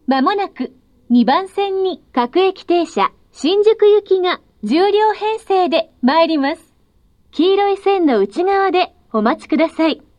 まもなく2番線に各駅停車新宿行きが10両編成で参ります。黄色い線の内側でお待ちください。